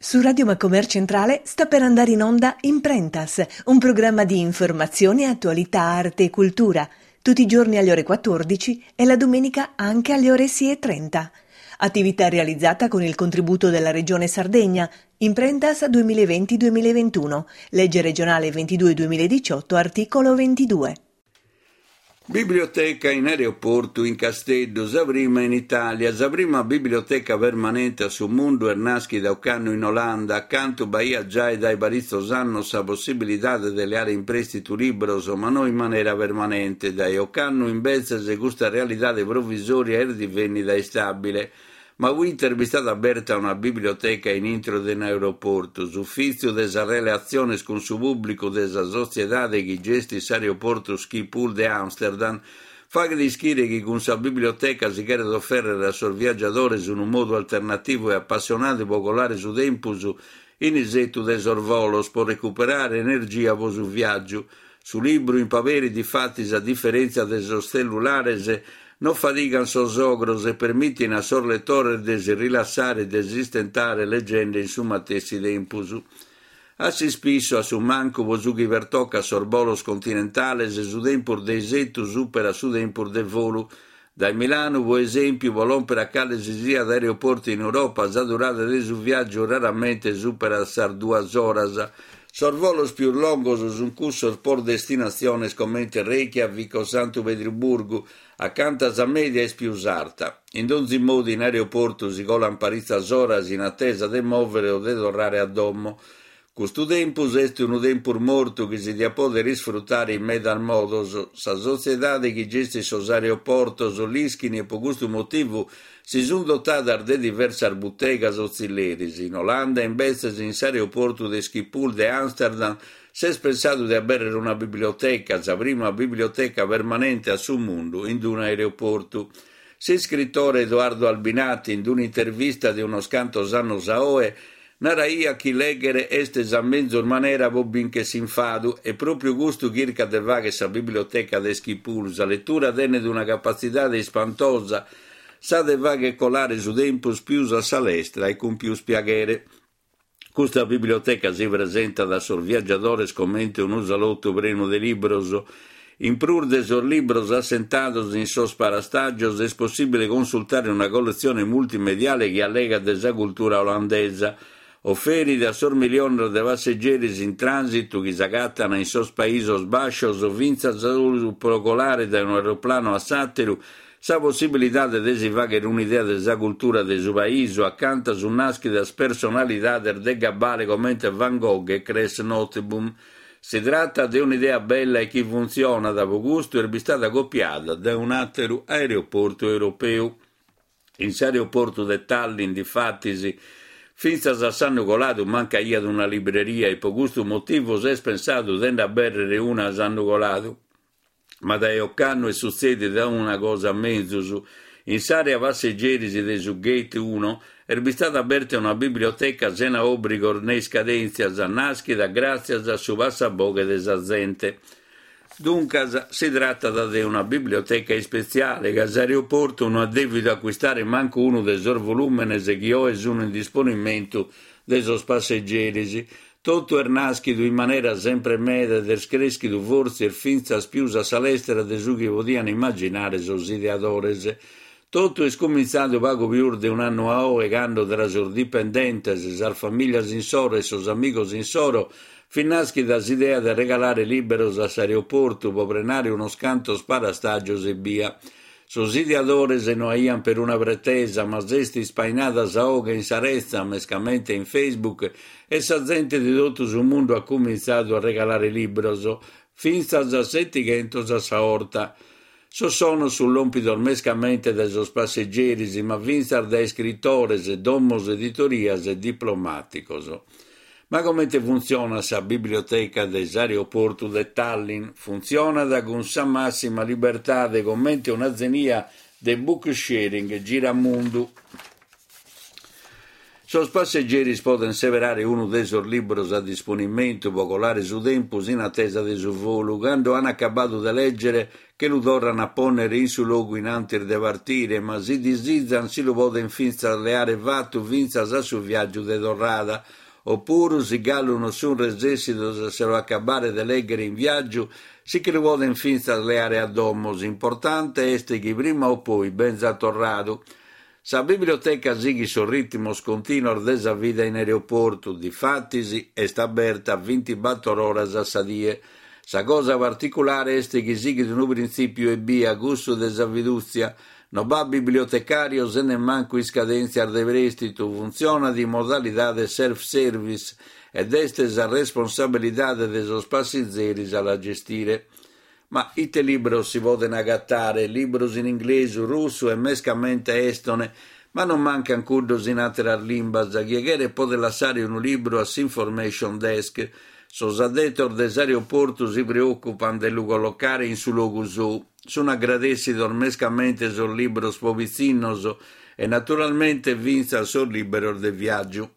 Su Radio Macomer Centrale sta per andare in onda Imprentas, un programma di informazione, attualità, arte e cultura, tutti i giorni alle ore 14 e la domenica anche alle ore 6:30. Attività realizzata con il contributo della Regione Sardegna, Imprentas 2020-2021, legge regionale 22-2018, articolo 22. Biblioteca in aeroporto in Casteddu, Savrima in Italia, Savrima biblioteca permanente su Mundu Ernaschi da Occanno in Olanda, accanto Bahia già e dai baristos hanno sa possibilità di dare in prestito libros, ma non in maniera permanente, dai Occanno in Bezza se gusta realtà provvisoria e divenni da stabile. Ma Winter è stata aperta una biblioteca in intro dell'aeroporto, suffizio della relazione con su pubblico della società che gesti l'aeroporto Schiphol di Amsterdam, fa che dischiare che con sa biblioteca si chiede offrire a suoi viaggiatori in un modo alternativo e appassionato e popolare su tempus in isetto dei sorvolos per recuperare energia per su viaggio. Su libro in paperi di fatti a differenza dei cellulari non faticano sosogros e permettono a sor lettore di rilassare e di esistentare leggende in su matessi tempus. Assi spisso a su manco vosu chi vertocca sorbolos continentales e su tempur de isettu supera su tempur del volo. Da Milano, per esempio, volon per accade sia ad aeroporti in Europa, già durata del su viaggio raramente supera sar 2 ore. Sorvolos più longos su un cusso por destinazione commenti Reykjavik o Santo Pietroburgo, accanto a media e più sarta. In ogni modo in aeroporto si colan parizza horas in attesa di muovere o di tornare a domo. Questo tempus è un tempur morto che si dia poter sfruttare in medal modos. Sa società che gesti sos aeroportos o l'ischini e per questo motivo si sono dotate di diverse bottegas auxiliaris. In Olanda, in Bezza, in aeroporto di Schiphol di Amsterdam, si è pensato di avere una biblioteca, la prima biblioteca permanente a su mondo in un aeroporto. Se scrittore Edoardo Albinati, in un'intervista di uno scantos annos aoe, naraia chi leggere este a mezzo maniera bobin che si infadu e proprio gusto circa de vaghe sa biblioteca de Schiphol, sa lettura denne d'una capacità de spantosa, sa de vaghe colare su tempus più a salestra e con più spiaghere. Questa biblioteca si presenta da sor viaggiatores commente un usalotto breno de libros. In prur de sor libros assentados in sos parastagios è possibile consultare una collezione multimediale che allega desa cultura olandesa, offeri da sor milione de passeggeri in transito che s'agattano in sos paísos bascios o vinza procolare da un aeroplano a satteru sa possibilità di desivagare un'idea della cultura del suo paese accanto su naschi da personalità de gabbare come Van Gogh e Cres Noteboom. Si tratta di un'idea bella e che funziona da gusto e è stata copiata da un altro aeroporto europeo. In aeroporto di Tallinn, difatti, finza a San Nicolato manca ad una libreria e per questo motivo si è pensato di andare una a San Nicolato. Ma da Occanno e succede da una cosa a mezzo. In area passeggeri di su Gate 1 è stata aperta una biblioteca sena obbligo nei scadenzia a naschi da grazie a su passaboghe della gente. Dunque si tratta di una biblioteca speciale che all'aeroporto non ha dovuto acquistare manco uno dei suoi volumini che ho e sono in disponimento dei suoi passeggeri. Tutto è nascido in maniera sempre media del screschido forse e finza spiusa salestra de su che potevano immaginare sos ideadores. Tutto è scominciato poco più di un anno a o e quando tra sos dipendentes, sar familias in soro e sos amigos in soro, fin nasci da l'idea di regalare liberos all'aeroporto per prenare uno scanto sparastagios e via. Sos ideadores non aian per una pretesa, ma zesti spainadas a oga in sarezza, mescamente in Facebook, e sa gente di tutto sul mondo ha cominciato a regalare libros, finza a 700 a sa orta. Sono sull'ompido mescamente dai sos passeggeri, ma vinzar dai scrittores, domos editorias e diplomaticos. Ma come funziona questa biblioteca dell'aeroporto di Tallinn? Funziona da con sa massima libertà di commenti un'azienda di book sharing giramondo. Sos passeggeri poden severare uno dei sos libros a disponimento pocolare su tempus in attesa de su volo, quando hanno accabato de leggere che lo torrano a ponere in su logo in antir de partire, ma si disizzan si lo poden finza le aree vatto vinza sa su viaggio de torrada, oppure si galluno su un resessito se lo accabare de leggere in viaggio, si che lo poden finza le aree a domos. Importante este che prima o poi ben za torrado. Sa biblioteca sighi sul ritmo continuo desa vita in aeroporto, difattisi è sta aperta 24 ore a sadie. Sa cosa particolare è che sighi di un principio e B a gusto desa viduzia, no va bibliotecario se ne manco in scadenza de prestito, funziona di modalità de self-service ed estesa responsabilità de sos passeggeri alla gestire. Ma ite libros si poden agattare, libros in inglese, russo e mescamente estone, ma non mancan curdos in altre limbas, a chieghere pode lasciare un libro a Information Desk, sos addetor des aeroportos si preoccupan de lo collocare in su logo su, sono aggradessi mescamente sos libros povizzinnos e naturalmente vinza sos libero de viaggio.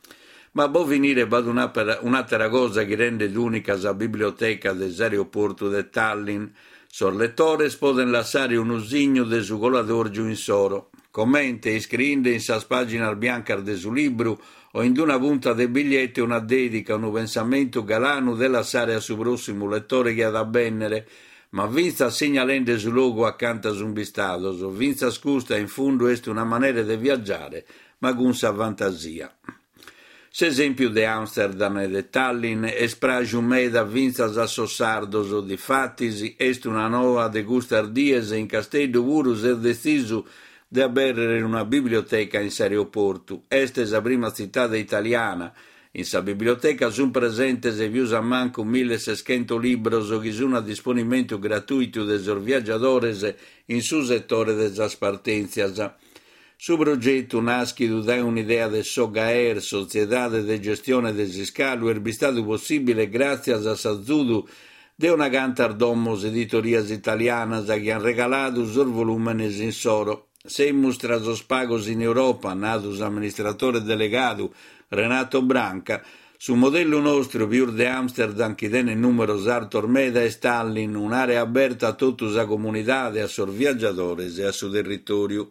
Ma può venire per un'altra cosa che rende l'unica la biblioteca dell'aeroporto di Tallinn. Sos lettores poden lasciare un usigno de su colador giù in soro. Commente e scriinde in sa pagina bianca de su libro o in una punta de biglietti una dedica, un pensamento galano della lasciare a su prossimo lettore che ha da bennere, ma vinza segnalende su logo accanto a un bistato, so vinza scusta in fondo est una maniera di viaggiare, ma con sa fantasia. S'esempio de Amsterdam e de Tallinn esprage un meda vinzas a sossardos o di fattisi est una nova de gustar dies in Castello Vurus e deciso de aberrere una biblioteca in aeroporto. Este sa prima città italiana. In sa biblioteca sun presentes e vius a manco 1600 libros che sono a disponimento gratuito de sos viaggiadores in su settore de sas partenzias. Su progetto nascido da un'idea del SOGAER, Società de Gestione del Scalo, è stato possibile grazie a Sazudu de una cantar domos editorias italianas che hanno regalato sul volumenes in soro. Semus tra sos pagos in Europa, natus amministratore delegato Renato Branca, su modello nostro più de Amsterdam che tiene numero Arthur Meda e Tallinn, un'area aperta a tutta la comunità e a sos viaggiadores e a su territorio.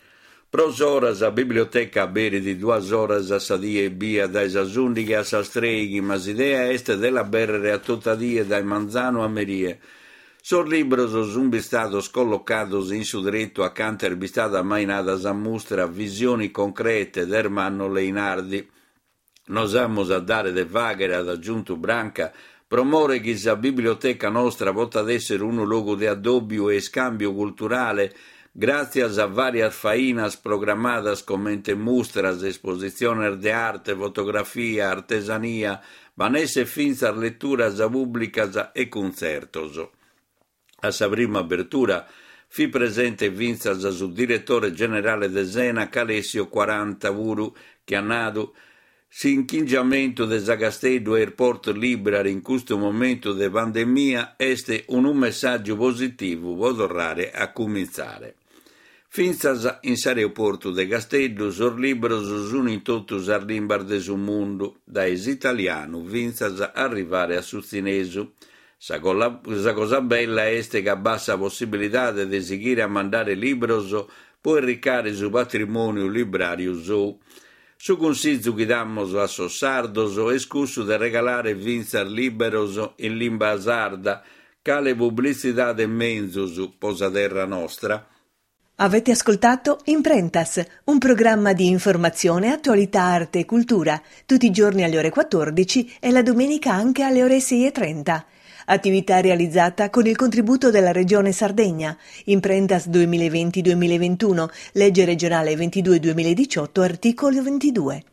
Pros horas a biblioteca bere di 2 horas a sadia e via dai sasuniche a sastreghi, ma l'idea est della berrere a totadie dai Manzano a Merie. Sos libros sun bistados collocados in su dritto accanto er bistata mai nada a mostra visioni concrete d'Ermanno Leinardi. Nos amos a dare de vaghere ad aggiunto Branca, promore che la biblioteca nostra possa essere un luogo di addobbio e scambio culturale grazie a varias fainas programadas come mostras, exposiciones de arte, fotografia, artesania, vanesse finza letturas pubblicas e concertos. A sa prima apertura fi presente vinzas su direttore generale de Sena Calessio 40 Vuru che ha nato s'inchigiamento de Castello Airport Library in questo momento de pandemia este un messaggio positivo può tornare a cominciare. Finzas in aeroporto de Castello sos libros sono in totus a limbar de su mondo, da es italiano vinzas arrivare a su cinesu. Sa cosa bella este che a bassa possibilità de seguire a mandare libros può ricare su patrimonio librario su. Su consiglio che damos a sos sardos è scusso de regalare vinzar liberos in limba sarda, cale pubblicità de menzus posa terra nostra. Avete ascoltato Imprentas, un programma di informazione, attualità, arte e cultura, tutti i giorni alle ore 14 e la domenica anche alle ore 6:30. Attività realizzata con il contributo della Regione Sardegna. Imprentas 2020-2021, legge regionale 22-2018, articolo 22.